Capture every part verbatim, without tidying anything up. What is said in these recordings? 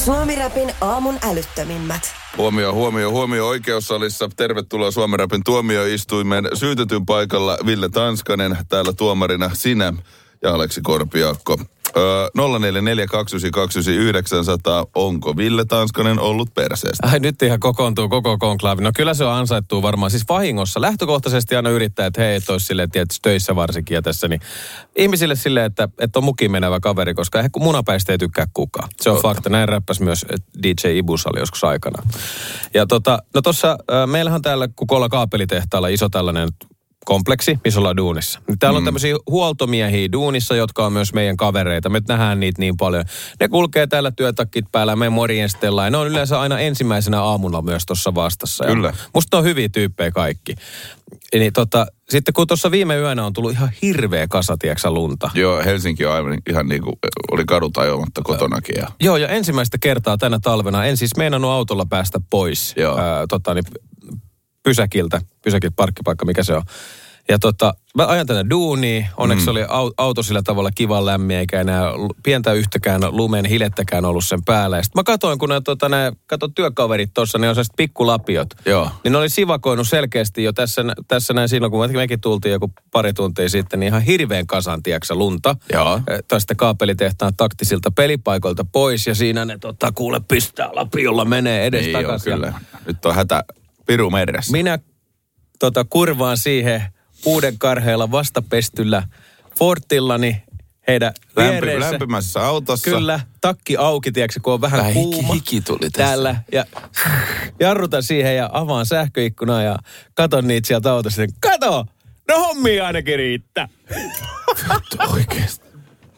Suomi-räpin aamun älyttömimmät. Huomio, huomio, huomio oikeussalissa. Tervetuloa Suomi-räpin tuomioistuimeen. Syytetyn paikalla Ville Tanskanen, täällä tuomarina sinä ja Aleksi Korpiakko. Öö, nolla neljä neljä kaksi yhdeksän kaksi yhdeksän yhdeksän nolla nolla. Onko Ville Tanskanen ollut perseestä? Ai nyt ihan kokoontuu koko konklaavi. No kyllä se on ansaittuu varmaan. Siis vahingossa. Lähtökohtaisesti aina yrittää, että hei, et olisi silleen, tietysti töissä varsinkin ja tässä. Niin ihmisille silleen, että, että on mukiin menevä kaveri, koska ehkä munapäistä ei tykkää kukaan. Se on Totta. fakta. Näin räppäsi myös D J Ibus oli joskus aikana. Ja tota, no tossa, meillähän on täällä Kukolla kaapelitehtaalla iso tällainen kompleksi, missä ollaan duunissa. Täällä on mm. tämmöisiä huoltomiehiä duunissa, jotka on myös meidän kavereita. Me nähdään niitä niin paljon. Ne kulkee täällä työtakit päällä, me morjenstellaan. Ja ne on yleensä aina ensimmäisenä aamulla myös tuossa vastassa. Kyllä. Ja musta on hyviä tyyppejä kaikki. Niin tota, sitten kun tuossa viime yönä on tullut ihan hirveä kasa, tiedätkö lunta. Joo, Helsinki on aivan ihan niin kuin oli kadut ajomatta kotonakin. Ja... Joo, ja ensimmäistä kertaa tänä talvena en siis meinannut autolla päästä pois. Joo. Ää, tota, niin, pysäkiltä, pysäkiltä parkkipaikka, mikä se on. Ja tota, mä ajan tätä duunia, onneksi mm. oli auto sillä tavalla kivan lämmin, eikä enää pientä yhtäkään lumen hilettäkään ollut sen päällä. Ja sit mä katoin, kun ne, tota, ne kato työkaverit tuossa, ne on sellaiset pikkulapiot. Joo. Niin ne oli sivakoinut selkeästi jo tässä, tässä näin silloin, kun mekin tultiin joku pari tuntia sitten, niin ihan hirveän kasan, tiiäksä, lunta. Joo. Tästä kaapelitehtaan taktisilta pelipaikoilta pois, ja siinä ne tota, kuule pistää lapiolla, menee edes niin takaisin. Joo, kyllä. Nyt on hätä piru meressä. Minä tota, kurvaan siihen uuden karheella vastapestyllä Fortillani heidän viereensä. Lämpi, lämpimässä autossa. Kyllä, takki auki, tiedätkö, kun on vähän Väh, kuuma. Hiki, hiki tuli tässä. Täällä. Ja jarrutan siihen ja avaan sähköikkunaa ja katon niitä sieltä autossa. Kato! No hommia ainakin riittää. Oikeesti.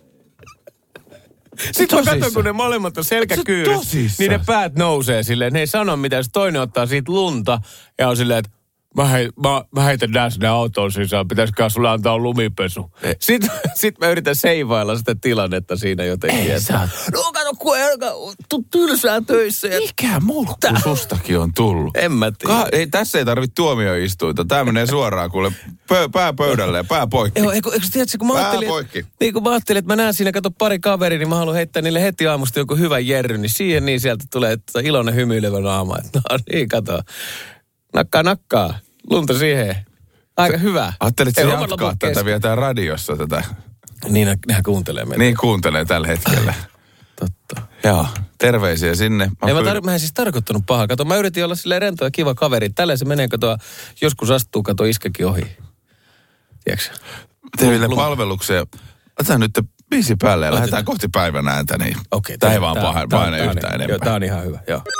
Sitten mä katson, kun ne molemmat on selkäkyyrys, niin ne päät nousee silleen. Ne ei sano mitään, jos toinen ottaa siitä lunta ja on silleen, että Mä, hei, mä, mä heitän nää sinne autoon sisään, pitäisikö sulle antaa lumipesu. Ei. Sitten sit mä yritän seivailla sitä tilannetta siinä jotenkin. Ei sä. No kato, kun tuu tylsää töissä. Ja... Mikä mulkku Tää... sustakin on tullut? En mä tiedä. Ka- ei, tässä ei tarvitse tuomioistuinta. Tää menee suoraan kuule pö, pää pöydälle ja pää poikki. Joo, eikö, eikö tiedätkö, kun mä ajattelin, poikki. Niin kun mä ajattelin, että mä näen siinä, kato pari kaveri, niin mä haluan heittää niille heti aamusta joku hyvä jerry, niin siihen niin sieltä tulee iloinen hymyilevä naama. Että no niin, kato. Nakkaa, nakkaa. Lunta siihen. Aika sä, hyvä. Ajattelit sä jatkaa tätä vielä täällä radiossa tätä? Niin, nehän kuuntelee meitä. Niin kuuntelee tällä hetkellä. Totta. Joo, terveisiä sinne. Mä, Ei, pyr... mä, tar- mä en siis tarkoittanut pahaa. Kato, mä yritin olla silleen rento ja kiva kaveri. Tälleen se menee, kato, joskus astuu, kato, iskekin ohi. Tiedätkö? Teille palveluksia. Otetaan nyt biisi päälle ja lähdetään kohti päivän ääntä, niin okay, tämä ei vaan paine yhtään enempää. Joo, tää on ihan hyvä, joo.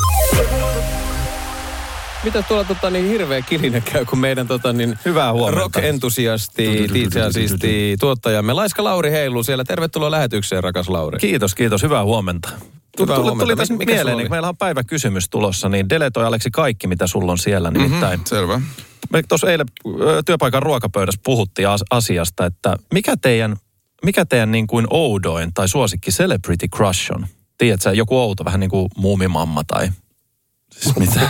Mitä tuolla tota, niin hirveä kilinen käy, kun meidän tota, niin, hyvää huomenta. Rock-entusiasti, D J-asisti, tuottajamme Laiska Lauri heiluu siellä. Tervetuloa lähetykseen, rakas Lauri. Kiitos, kiitos. Hyvää huomenta. Hyvää tuli, huomenta. Tuli tässä mieleen, niin meillä on päiväkysymys tulossa, niin deletoi Aleksi kaikki, mitä sulla on siellä nimittäin. Mm-hmm, selvä. Me tuossa eilen työpaikan ruokapöydässä puhuttiin asiasta, että mikä teidän, mikä teidän niin kuin oudoin tai suosikki celebrity crush on? Tiedätkö, joku outo, vähän niin kuin muumimamma tai... Siis mitä?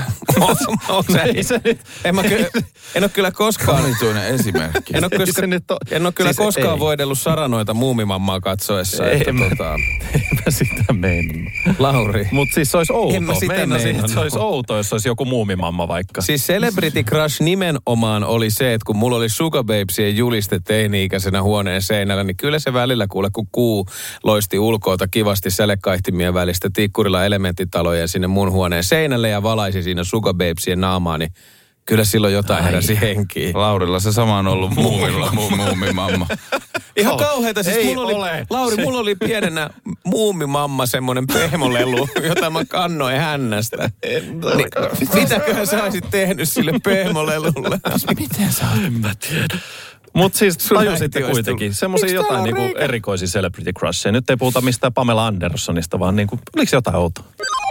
en, mä kyllä, en ole kyllä koskaan... Monituinen esimerkki. En ole, koska, en ole kyllä siis koskaan ei. voidellut saranoita muumimammaa katsoessa. Ei, että, en, tota... en mä sitä meinannut. Lauri. Mutta siis se olisi outo. En mä sitä meinannut. Se olisi outo, jos olisi joku muumimamma vaikka. Siis celebrity crush nimenomaan oli se, että kun mulla oli Sugar Babesien juliste teini-ikäisenä huoneen seinällä, niin kyllä se välillä kuule, kun kuu loisti ulkoota kivasti sälekaihtimien välistä tikkurilla elementtitaloja sinne mun huoneen seinälle ja valaisi siinä Sugar Babesien naamaa, niin kyllä silloin jotain heräsi henkiin. Laurilla se sama on ollut muumilla, muumimamma. Ihan kauheeta. Siis mulla oli, Lauri, mulla oli pienenä muumimamma semmoinen pehmolelu, jota mä kannoin hännästä. Niin, mitäköhän sä olisit tehnyt sille pehmolelulle? Miten sä olet? En mä tiedä. Mutta siis tajusitte kuitenkin semmoisia jotain niinku erikoisia celebrity crushia. Nyt ei puhuta mistään Pamela Andersonista, vaan niinku, oliko jotain outoa?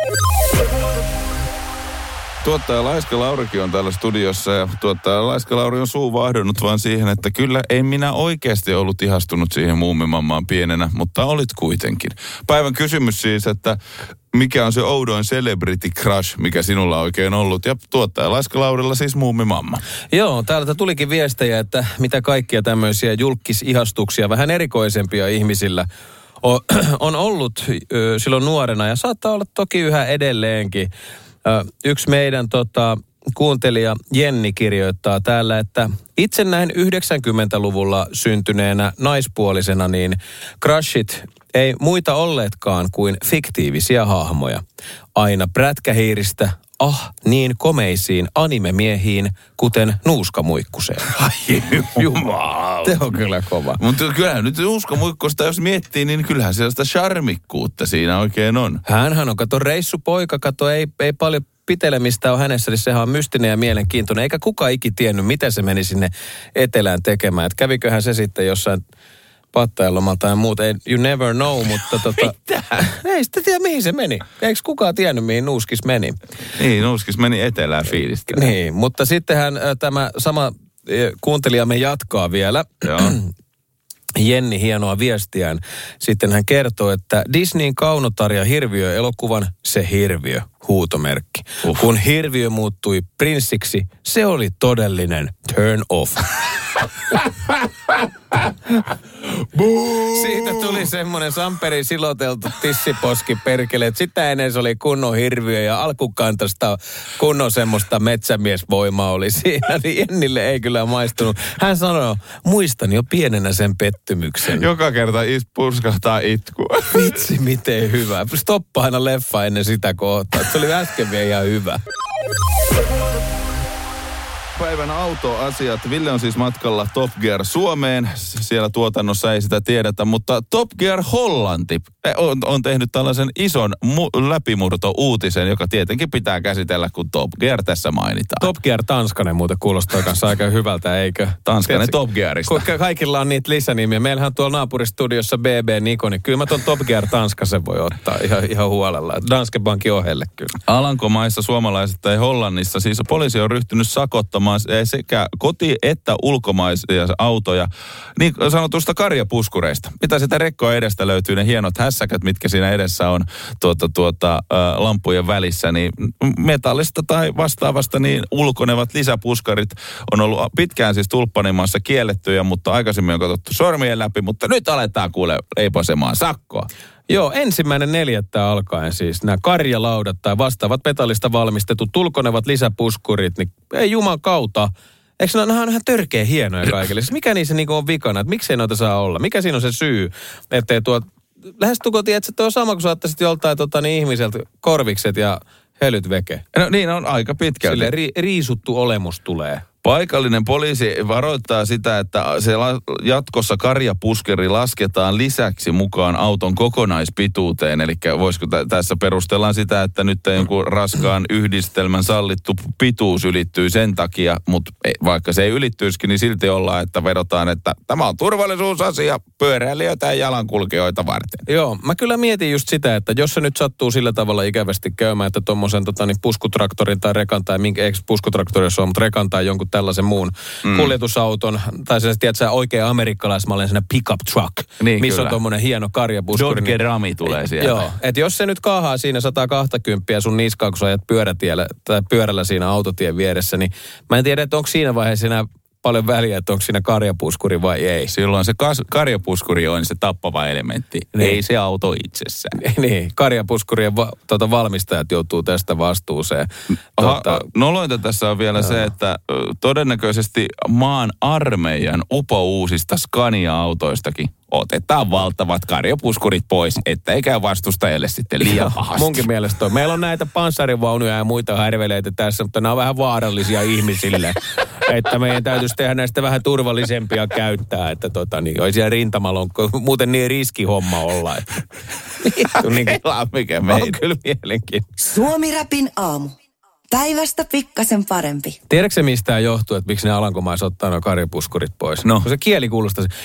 Tuottaja Laiska Laurikin on täällä studiossa ja tuottaja Laiska Lauri on suu vahdonnut vaan siihen, että kyllä ei minä oikeasti ollut ihastunut siihen muumimammaan pienenä, mutta olit kuitenkin. Päivän kysymys siis, että mikä on se oudoin celebrity crush, mikä sinulla on oikein ollut, ja tuottaja Laiska Laurilla siis muumimamma. Joo, täältä tulikin viestejä, että mitä kaikkia tämmöisiä julkisihastuksia, vähän erikoisempia ihmisillä on, on ollut ö, silloin nuorena ja saattaa olla toki yhä edelleenkin. Ö, yksi meidän tota, kuuntelija Jenni kirjoittaa täällä, että itse näin yhdeksänkymmentäluvulla syntyneenä naispuolisena, niin crushit ei muita olleetkaan kuin fiktiivisiä hahmoja. Aina prätkähiiristä, ah niin komeisiin animemiehiin, kuten Nuuskamuikkuseen. Ai jumala. Te on kyllä kova. Mutta kyllähän nyt Nuuskamuikkosta, jos miettii, niin kyllähän sellaista charmikkuutta siinä oikein on. Hänhän on, kato, reissupoika, kato, ei, ei paljon pitelemistä on hänessä, niin sehän on mystinen ja mielenkiintoinen. Eikä kukaan ikin tiennyt, miten se meni sinne etelään tekemään. Et käviköhän se sitten jossain Pattajanlomalta ja muuta. You never know, mutta tota... Mitä? Ei sitä tiedä, mihin se meni. Eikö kukaan tiennyt, mihin Nuuskis meni? Niin, Nuuskis meni etelään fiilistä. Niin, mutta sittenhän tämä sama kuuntelijamme jatkaa vielä. Joo. Jenni hienoa viestiään. Sitten hän kertoo, että Disneyn kaunotarja Hirviö-elokuvan Se Hirviö, huutomerkki. Uh. Kun Hirviö muuttui prinssiksi, se oli todellinen turn off. Siitä tuli semmoinen Samperin siloteltu tissiposki perkele, että sitä ennen se oli kunnon hirviö ja alkukantosta kunnon semmoista metsämiesvoimaa oli siinä, niin Jennille ei kyllä maistunut. Hän sanoi, muistan jo pienenä sen pettymyksen. Joka kerta is purskahtaa itkua. Vitsi, miten hyvä. Stoppa aina leffa ennen sitä kohtaa. Se oli äsken vielä ihan hyvä. Päivän autoasiat. Ville on siis matkalla Top Gear Suomeen. Siellä tuotannossa ei sitä tiedetä, mutta Top Gear Hollanti on, on tehnyt tällaisen ison mu- läpimurto-uutisen, joka tietenkin pitää käsitellä, kun Top Gear tässä mainitaan. Top Gear Tanskanen muuten kuulostaa kanssa aika hyvältä, eikö? Tanskanen Top Gearista. Ka- kaikilla on niitä lisänimiä. Meillähän on tuolla naapuristudiossa B B Nikoni. Kyllä mä ton Top Gear Tanskasen voi ottaa ihan, ihan huolella. Danske Bankin ohelle kyllä. Alankomaissa, suomalaiset tai Hollannissa, siis poliisi on ryhtynyt sakottamaan sekä koti- että ulkomaisia autoja, niin sanotusta karjapuskureista. Mitä sitä rekkoa edestä löytyy, ne hienot hässäkät, mitkä siinä edessä on tuota, tuota, ä, lampujen välissä, niin metallista tai vastaavasta niin ulkonevat lisäpuskarit on ollut pitkään siis tulppanimaassa kiellettyjä, mutta aikaisemmin on katsottu sormien läpi, mutta nyt aletaan kuule leiposemaan sakkoa. Joo, ensimmäinen neljättä alkaen siis nämä karjalaudat tai vastaavat metallista valmistetut tulkonevat lisäpuskurit, niin ei juman kautta. Eikö nämä, nämä on ihan törkeä hienoja kaikille? Siis mikä niissä niinku on vikana, että miksei noita saa olla? Mikä siinä on se syy, ettei tuo... Lähestulkoon tiedät, että tuo on sama, kun saattaisit joltain tota, niin ihmiseltä korvikset ja helyt veke. No niin on aika pitkälti. Sille ri, riisuttu olemus tulee. Paikallinen poliisi varoittaa sitä, että se jatkossa karjapuskeri lasketaan lisäksi mukaan auton kokonaispituuteen. Eli voisiko t- tässä perustellaan sitä, että nyt jonkun raskaan yhdistelmän sallittu pituus ylittyy sen takia, mutta vaikka se ei ylittyisikin, niin silti ollaan, että vedotaan, että tämä on turvallisuusasia pyöräilijöitä ja jalankulkijoita varten. Joo, mä kyllä mietin just sitä, että jos se nyt sattuu sillä tavalla ikävästi käymään, että tuommoisen tota, niin puskutraktorin tai rekan tai minkä, eikö puskutraktorissa on, mutta rekan tai jonkun tällaisen muun mm. kuljetusauton, tai se tiedät sä oikein amerikkalaismallinen pickup truck, niin, missä kyllä. on tommonen hieno karjapuskuri. Dodge Rami tulee sieltä. Joo, että jos se nyt kaahaa siinä sata kaksikymmentä sun niskaan, kun sä ajat pyörätiellä, tai pyörällä siinä autotien vieressä, niin mä en tiedä, että onko siinä vaiheessa enää paljon väliä, että onko siinä karjapuskuri vai ei. Silloin se kas- karjapuskuri on se tappava elementti, niin. Ei se auto itsessään. Niin, karjapuskurien va- tuota, valmistajat joutuu tästä vastuuseen. Tuota, nolointa tässä on vielä no. se, että todennäköisesti maan armeijan upouusista Scania-autoistakin otetaan valtavat karjapuskurit pois, että ei käy vastustajalle sitten liian pahasti. Munkin mielestä on. Meillä on näitä panssarivaunuja ja muita härveleitä tässä, mutta nämä on vähän vaarallisia ihmisille. Että meidän täytyisi tehdä näistä vähän turvallisempia käyttää, että tota niin, olisi siellä rintamalla on muuten niin riskihomma olla. Että, niin kuin, mikä meitä. On kyllä mielenkiintoinen. Suomi-räpin aamu. Päivästä pikkasen parempi. Tiedätkö se mistään johtuu, että miksi ne Alankomaissa ottaa nuo karjapuskurit pois? No. Kun se kieli kuulostaa se...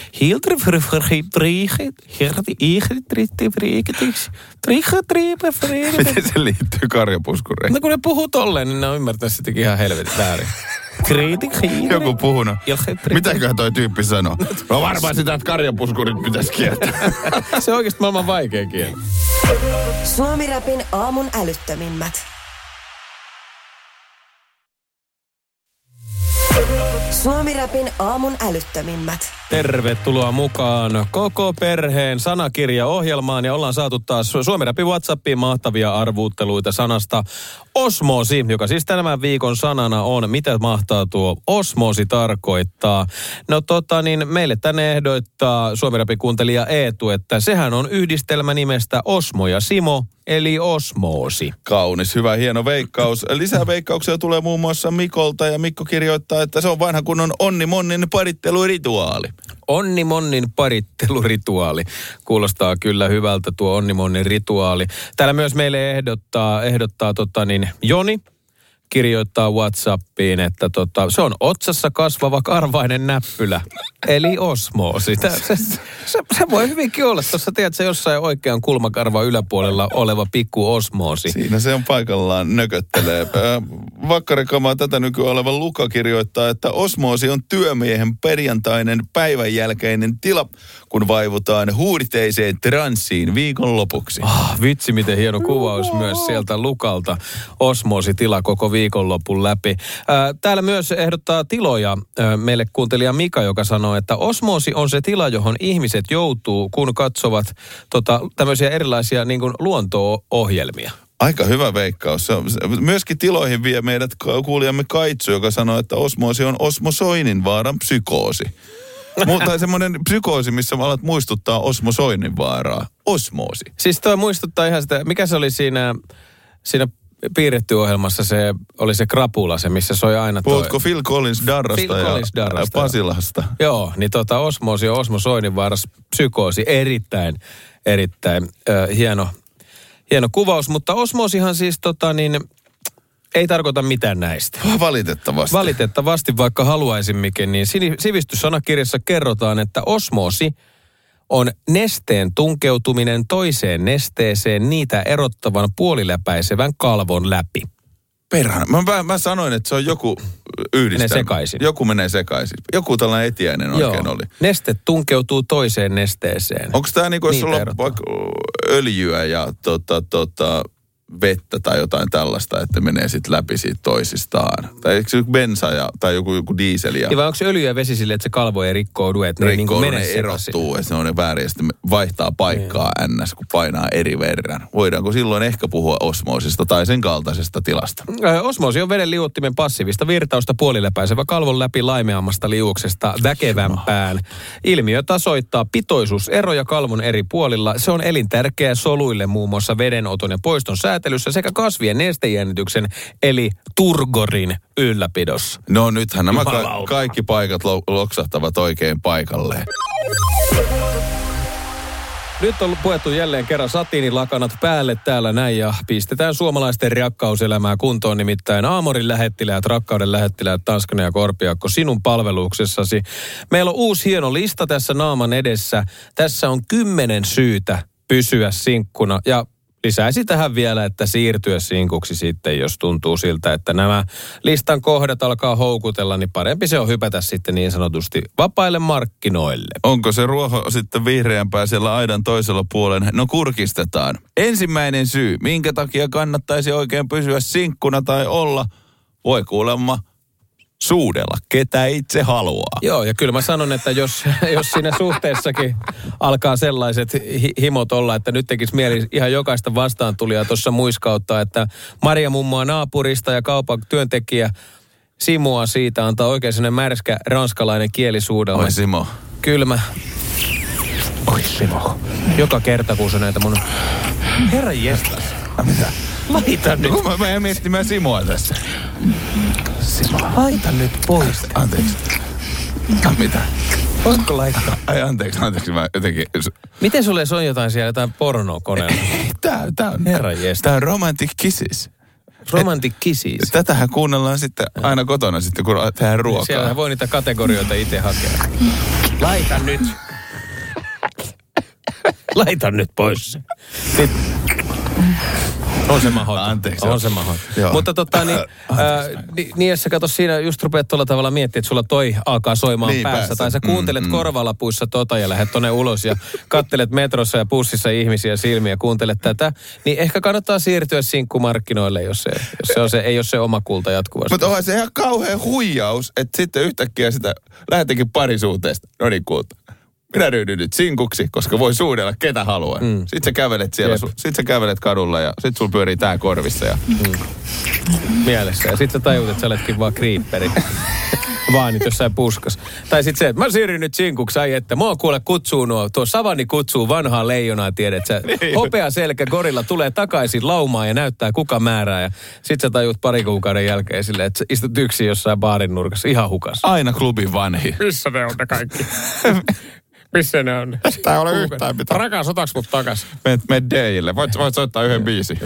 Miten se liittyy karjapuskureihin? No kun ne puhuu tolleen, niin ne on ymmärtänyt sittenkin ihan helvetin väärin. Joku puhunut. Mitäköhän toi tyyppi sanoo? No varmaan sitä, että karjapuskurit pitäisi kieltää. Se on oikeasti maailman vaikea kieli. Suomi-räpin aamun älyttömimmät. Suomi-rapin aamun älyttömimmät. Tervetuloa mukaan koko perheen sanakirjaohjelmaan ja ollaan saatu taas Suomi-rapin WhatsAppiin mahtavia arvuutteluita sanasta osmoosi, joka siis tämän viikon sanana on. Mitä mahtaa tuo osmoosi tarkoittaa? No tota niin, meille tänne ehdoittaa Suomi-rapin kuuntelija Eetu, että sehän on yhdistelmä nimestä Osmo ja Simo, eli osmoosi. Kaunis, hyvä, hieno veikkaus. Lisää veikkauksia tulee muun muassa Mikolta ja Mikko kirjoittaa, että se on vanha kunnon Onni Monnin parittelurituaali. Onni Monnin parittelurituaali. Kuulostaa kyllä hyvältä tuo Onni Monnin rituaali. Täällä myös meille ehdottaa, ehdottaa tota niin, Joni kirjoittaa WhatsAppiin, että tota, se on otsassa kasvava karvainen näppylä, eli osmoosi. Se, se, se, se voi hyvinkin olla tuossa, tiedätkö, jossain oikean kulmakarvan yläpuolella oleva pikku osmoosi. Siinä se on paikallaan, nököttelee. Vakkarikamaa tätä nykyään oleva Luka kirjoittaa, että osmoosi on työmiehen perjantainen päivän jälkeinen tila, kun vaivutaan huurteiseen transsiin viikonlopuksi. Ah, vitsi, miten hieno kuvaus myös sieltä Lukalta. Osmoositila koko viikonlopun läpi. Ää, täällä myös ehdottaa tiloja ää, meille kuuntelija Mika, joka sanoo, että osmoosi on se tila, johon ihmiset joutuu, kun katsovat tota, tämmöisiä erilaisia niin kuin luonto-ohjelmia. Aika hyvä veikkaus. Se on, se, myöskin tiloihin vie meidät kuulijamme Kaitsu, joka sanoo, että osmoosi on Osmo Soininvaaran psykoosi. Mutta semmoinen psykoosi, missä alat muistuttaa Osmo Soininvaaraa. Osmoosi. Siis toi muistuttaa ihan sitä, mikä se oli siinä, siinä piirretty ohjelmassa, se oli se krapula, se missä soi aina toi. Puhutko Phil Collins Darrasta Phil ja Collins Darrasta, Pasilasta? Joo, niin tota osmoosi on Osmo Soininvaaras psykoosi. Erittäin, erittäin äh, hieno, hieno kuvaus. Mutta osmoosihan siis tota niin, ei tarkoita mitään näistä. Valitettavasti. Valitettavasti, vaikka haluaisimmekin, niin sivistyssanakirjassa kerrotaan, että osmoosi on nesteen tunkeutuminen toiseen nesteeseen niitä erottavan puoliläpäisevän kalvon läpi. Perhana. Mä, mä sanoin, että se on joku yhdistelmä. Menee sekaisin. Joku menee sekaisin. Joku tällainen etiäinen oikein Joo. oli. Neste tunkeutuu toiseen nesteeseen. Onko tämä niin kuin, jos sulla on erottaa. vaikka öljyä ja tota, tota, vettä tai jotain tällaista, että menee sitten läpi siitä toisistaan. Tai eikö se joku bensa ja, tai joku, joku diiseli. Ja niin vai onko se öljy ja vesi sille, että se kalvo ei rikkoudu, että ne rikkoo, niin ne menee erottuu, että se on ne väärin ja sitten vaihtaa paikkaa niin. ns, kun painaa eri verran. Voidaanko silloin ehkä puhua osmoosista tai sen kaltaisesta tilasta? Osmoosi on veden liuuttimen passiivista virtausta puoliläpäisevä kalvon läpi laimeammasta liuuksesta väkevämpään. Ilmiö tasoittaa pitoisuuseroja kalvon eri puolilla. Se on elintärkeä soluille muun muassa vedenoton ja poiston säätelyssä sekä kasvien nestejännityksen eli turgorin ylläpidossa. No nythän nämä ka- kaikki paikat lo- loksahtavat oikein paikalleen. Nyt on puettu jälleen kerran satiinilakanat päälle täällä näin ja pistetään suomalaisten rakkauselämää kuntoon. Nimittäin Aamorin lähettiläät, rakkauden lähettiläät Tanskanen ja Korpiakko sinun palveluksessasi. Meillä on uusi hieno lista tässä naaman edessä. Tässä on kymmenen syytä pysyä sinkkuna ja lisäisi tähän vielä, että siirtyä sinkuksi sitten, jos tuntuu siltä, että nämä listan kohdat alkaa houkutella, niin parempi se on hypätä sitten niin sanotusti vapaille markkinoille. Onko se ruoho sitten vihreämpää siellä aidan toisella puolen? No kurkistetaan. Ensimmäinen syy, minkä takia kannattaisi oikein pysyä sinkkuna tai olla, voi kuulemma suudella, ketä itse haluaa. Joo, ja kyllä mä sanon, että jos, jos siinä suhteessakin alkaa sellaiset hi- himot olla, että nyt tekisi mieli ihan jokaista vastaantulijaa tuossa muiskauttaa, että Maria mummoa naapurista ja kaupan työntekijä Simua siitä antaa oikein sellainen märskä ranskalainen kielisuudella. Oi Simo. Kylmä. Oi Simo. Joka kerta, kun se näitä mun... Herra jestas. Mitä? Laita nyt. Kun mä menen miettimään Simoa tässä. Simo. Laita nyt pois. Anteeksi. Mitä? Voitko laittaa? Ai anteeksi, anteeksi. Mä jotenkin... Miten sulle on jotain siellä, jotain pornokoneella? Tää, tää on... Herra jestas. Tää on romantic kisses. Romantic kisses. Tätähän kuunnellaan sitten aina kotona sitten, kun tehdään ruokaa. Siellä voi niitä kategorioita itse hakea. Laita nyt. Laita nyt pois. Sitten. On se mahdoton. Anteeksi. On se mahdoton. Mutta tota niin, äh, niin jos sä kato siinä just rupeat tuolla tavalla miettimään, että sulla toi alkaa soimaan niin, päässä, päässä. Tai sä kuuntelet mm, korvalapuissa tota ja lähdet tonne ulos ja kattelet metrossa ja bussissa ihmisiä silmiä ja kuuntelet tätä, niin ehkä kannattaa siirtyä sinkkumarkkinoille, jos se, jos se, on se ei ole se oma kulta jatkuvasti. Mutta onhan se ihan kauhean huijaus, että sitten yhtäkkiä sitä lähteekin parisuhteesta. No niin, kulta. Minä ryhdyn nyt sinkuksi, koska voi suudella ketä haluaa. Mm. Sitten sä kävelet siellä, su, sit sä kävelet kadulla ja sit sul pyörii tää korvissa. Ja... Mm. Mielessä. Ja sit sä tajut, että sä oletkin vaan kriipperi. Vaan nyt jossain puskas. Tai sit se, että mä siirryn nyt sinkuksi, ai että mua kuule kutsuu nuo, tuo Savanni kutsuu vanhaa leijonaa, tiedät sä. Hopea selkä gorilla tulee takaisin laumaan ja näyttää kuka määrää. Ja sit sä tajut pari kuukauden jälkeen silleen, että istut yksin jossain baarin nurkassa, ihan hukas. Aina klubin vanhi. Missä ne on ne kaikki? Missä ne on? Tää ei ole yhtään mitään. Rakas, otaks mut takas? Meet, meet Dille. Voit, voit soittaa yhden biisin.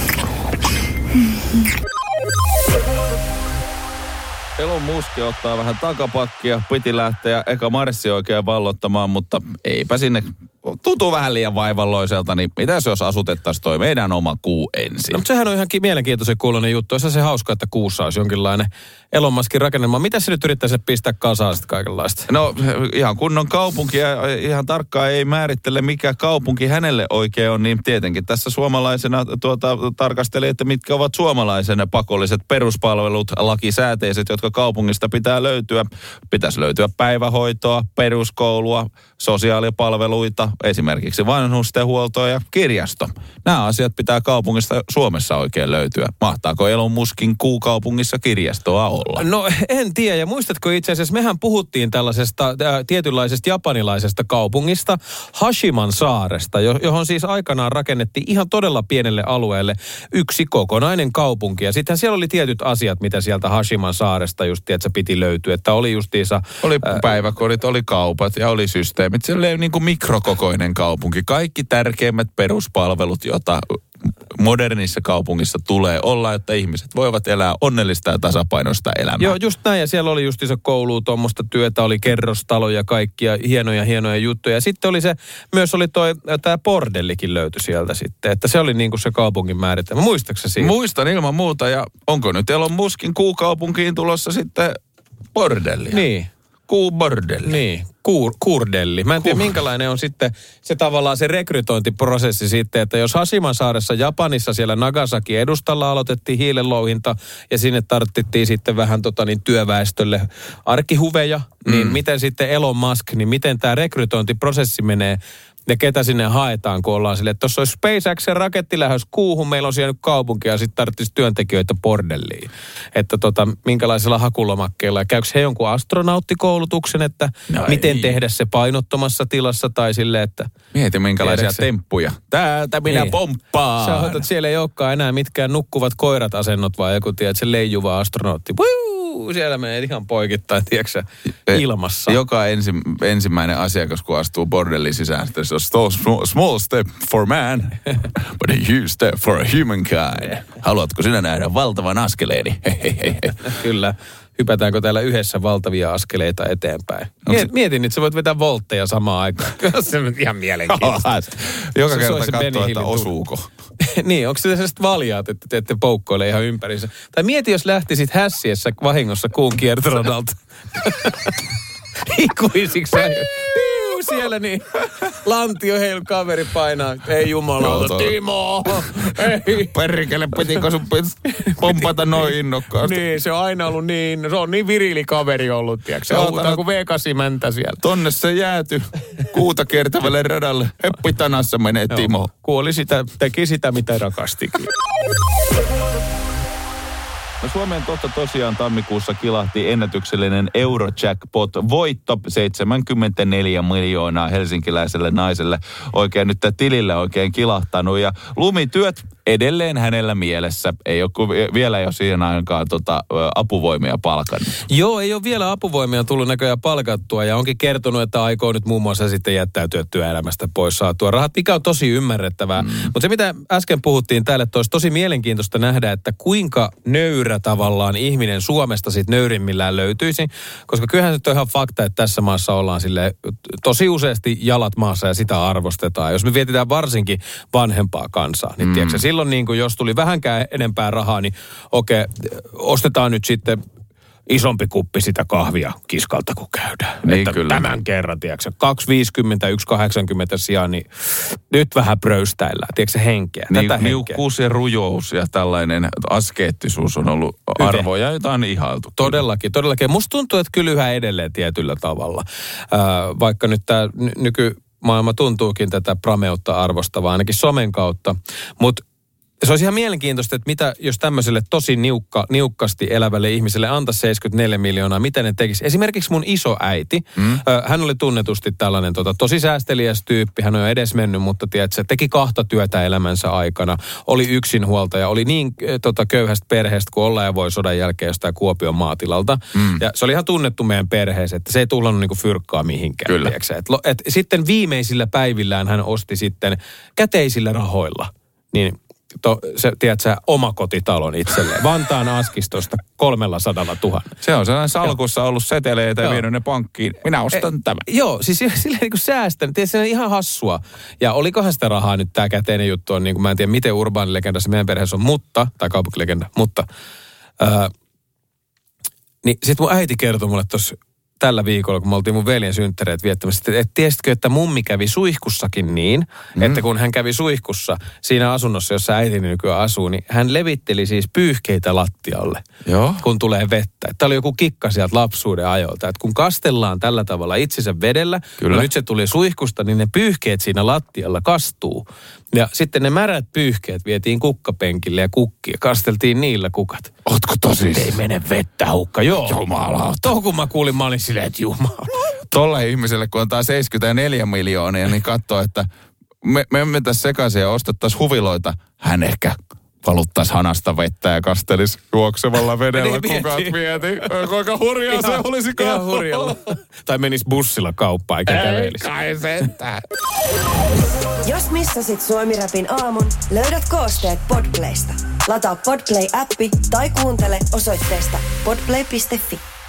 Elon Musk ottaa vähän takapakkia. Piti lähteä eka marssi oikein vallottamaan, mutta eipä sinne tuntuu vähän liian vaivalloiselta, niin mitäs jos asutettaisiin toi meidän oma kuu ensin? No, mutta sehän on ihan mielenkiintoisen kuuloinen juttu. Olisi se hauska, että kuussa olisi jonkinlainen Elon Muskin rakennelma. Mitä se nyt yrittäisi pistää kasaan sitten kaikenlaista? No ihan kunnon kaupunki ja ihan tarkkaan ei määrittele, mikä kaupunki hänelle oikein on, niin tietenkin tässä suomalaisena tuota, tarkasteli, että mitkä ovat suomalaisena pakolliset peruspalvelut, lakisääteiset, jotka kaupungista pitää löytyä. Pitäisi löytyä päivähoitoa, peruskoulua, sosiaalipalveluita, esimerkiksi vanhustenhuoltoa ja kirjasto. Nämä asiat pitää kaupungista Suomessa oikein löytyä. Mahtaako Elon Muskin kuukaupungissa kirjastoa olla? No en tiedä. Ja muistatko itse asiassa, mehän puhuttiin tällaisesta äh, tietynlaisesta japanilaisesta kaupungista, Hashiman saaresta, johon siis aikanaan rakennettiin ihan todella pienelle alueelle yksi kokonainen kaupunki. Ja sittenhän siellä oli tietyt asiat, mitä sieltä Hashiman saaresta just, että se piti löytyä. Että oli justiinsa... Oli päiväkodit, oli kaupat ja oli systeemit. Se oli niin kuin mikrokokoinen kaupunki. Kaikki tärkeimmät peruspalvelut, joita modernissa kaupungissa tulee olla, jotta ihmiset voivat elää onnellista ja tasapainoista elämää. Joo, just näin. Ja siellä oli justiinsa koulua, tuommoista työtä, oli kerrostaloja, kaikkia hienoja, hienoja juttuja. Ja sitten oli se, myös oli toi, tämä bordellikin löytyi sieltä sitten. Että se oli niin kuin se kaupungin määritelmä. Muistatko siitä? Muistan ilman muuta. Ja onko nyt Elon Muskin kuukaupunkiin tulossa sitten bordellia? Niin. Kuubordelli. Niin, Kuur, kuurdelli. Mä en tiedä, minkälainen on sitten se tavallaan se rekrytointiprosessi sitten, että jos Hashiman saaressa Japanissa siellä Nagasaki edustalla aloitettiin hiilenlouhinta ja sinne tarvittiin sitten vähän tota niin työväestölle arkihuveja, mm. niin miten sitten Elon Musk, niin miten tämä rekrytointiprosessi menee ja ketä sinne haetaan, kun ollaan silleen, että tuossa olisi SpaceXen raketti lähes kuuhun, meillä on siellä nyt kaupunki ja sitten tarvitsisi työntekijöitä bordelliin. Että tota, minkälaisella hakulomakkeella. Ja käykö he jonkun astronauttikoulutuksen, että no miten ei. tehdä se painottomassa tilassa tai silleen, että... Mieti minkälaisia se... temppuja. Täältä minä niin. pomppaan. Sä otat, siellä ei olekaan enää mitkään nukkuvat koirat asennot, vaan joku tiedät, se leijuva astronautti. Wuu! Siellä menee ihan poikittain, tiedätkö ilmassa. Joka ensi, ensimmäinen asiakas, kun astuu bordelliin sisään, se on small, small step for man, but a huge step for a humankind. Haluatko sinä nähdä valtavan askeleeni? Kyllä. Hypätäänkö täällä yhdessä valtavia askeleita eteenpäin? Se... Mietin, että sä voit vetää voltteja samaan aikaan. Se on ihan mielenkiintoista. Joka kerta katsoo, että osuuko. Niin, onko se sellaiset valjaat, että te ette poukkoile ihan ympärissä? Tai mieti, jos lähtisit hässiessä vahingossa kuun kiertoradalta. Ikuisiksi sä... siellä niin lantio heilu, kaveri painaa. Ei jumalauta, Timo! Ei. Perkele, pitikö sun pompata noin innokkaasti? Niin, se on aina ollut niin, se on niin virili kaveri ollut, tiedätkö? Se huutaa kuin V kahdeksan mäntä siellä. Tonne se jääty kuuta kiertävälle radalle. Heppitanassa menee Timo. Joo, kuoli sitä, teki sitä mitä rakastikin. No Suomeen totta tosiaan tammikuussa kilahti ennätyksellinen Eurojackpot-voitto, seitsemänkymmentäneljä miljoonaa helsinkiläiselle naiselle. Oikein nyt tilille oikein kilahtanut ja lumityöt edelleen hänellä mielessä. Ei ole vielä jo siihen aikaan tota, apuvoimia palkannut. Joo, ei ole vielä apuvoimia tullut näköjään palkattua ja onkin kertonut, että aikoo nyt muun muassa sitten jättäytyä työelämästä pois saatua rahat, mikä on tosi ymmärrettävää. Mm. Mutta se mitä äsken puhuttiin täällä, että olisi tosi mielenkiintoista nähdä, että kuinka nöyrä nöyrä tavallaan ihminen Suomesta sit nöyrimmillään löytyisi. Koska kyllähän nyt on ihan fakta, että tässä maassa ollaan sille tosi useasti jalat maassa ja sitä arvostetaan. Jos me vietitään varsinkin vanhempaa kansaa, niin mm. tiedätkö, silloin niin kuin jos tuli vähänkään enempää rahaa, niin okei, ostetaan nyt sitten isompi kuppi sitä kahvia kiskalta, kun käydään. Niin että kyllä. Tämän kerran, tiedätkö, kaksi viisikymmentä, yksi kahdeksankymmentä sijaan, niin nyt vähän pröystäillään, tiedätkö se henkeä, niin, tätä henkeä. Niukkuus ja rujous ja tällainen askeettisuus on ollut Hyve. arvoja, joita on ihailtu. Todellakin, todellakin. Musta tuntuu, että kyllä yhä edelleen tietyllä tavalla. Äh, vaikka nyt tämä ny- nykymaailma tuntuukin tätä prameutta arvostavaa, ainakin somen kautta, mutta se olisi ihan mielenkiintoista, että mitä jos tämmöiselle tosi niukka, niukkasti elävälle ihmiselle antaisi seitsemänkymmentäneljä miljoonaa, mitä ne tekisi. Esimerkiksi mun isoäiti, mm. hän oli tunnetusti tällainen tota, tosi säästeliäs tyyppi, hän on jo edes mennyt, mutta tiedätkö, teki kahta työtä elämänsä aikana, oli yksinhuoltaja, oli niin tota, köyhästä perheestä kuin ollaan ja voi sodan jälkeen jostain Kuopion maatilalta. Mm. Ja se oli ihan tunnettu meidän perheessä, että se ei tullannut niinku fyrkkaa mihinkään. Kyllä. Et, et, sitten viimeisillä päivillään hän osti sitten käteisillä rahoilla, niin To, se, tiedätkö, omakotitalon itselleen. Vantaan Askistosta kolmella sadalla tuhannella. Se on sellainen salkussa ollut seteleitä ja vienyt ne pankkiin. Minä ostan e, tämän. Joo, siis silleen niin kuin säästän. Tiedätkö, se on ihan hassua. Ja olikohan sitä rahaa nyt tämä käteinen juttu on, niin kuin mä en tiedä miten urbaanilegenda se meidän perheessä on, mutta, tai kaupunkilegenda, mutta. Ää, niin sit mun äiti kertoi mulle tuossa tällä viikolla, kun me oltiin mun veljen synttäreet viettämässä, että et tiesitkö, että mummi kävi suihkussakin niin, mm. että kun hän kävi suihkussa siinä asunnossa, jossa äitini nykyään asuu, niin hän levitteli siis pyyhkeitä lattialle, Joo. kun tulee vettä. Tämä oli joku kikka sieltä lapsuuden ajolta, että kun kastellaan tällä tavalla itsensä vedellä, Kyllä. no nyt se tuli suihkusta, niin ne pyyhkeet siinä lattialla kastuu. Ja sitten ne märät pyyhkeet vietiin kukkapenkille ja kukkia, kasteltiin niillä kukat. Ootko tosi? Ei mene vettä, hukka, joo. Jumalauta. Tuohon kun mä kuulin, mä olin silleen, että jumala. Tolle ihmiselle, kun antaa seitsemänkymmentäneljä miljoonia, niin katsoo, että me, me mentäisiin sekaisin ja ostettaisiin huviloita. Hän ehkä valuttaisi hanasta vettä ja kastelisi juoksevalla vedellä, Niin, kukat mieti. mieti. Kuinka hurjaa se olisi Ihan hurjalla. Tai menisi bussilla kauppaan eikä kävelisi. Kai sentään. Jos missasit Suomi-rapin aamun, löydät koosteet Podplaysta. Lataa Podplay-appi tai kuuntele osoitteesta podplay piste fi.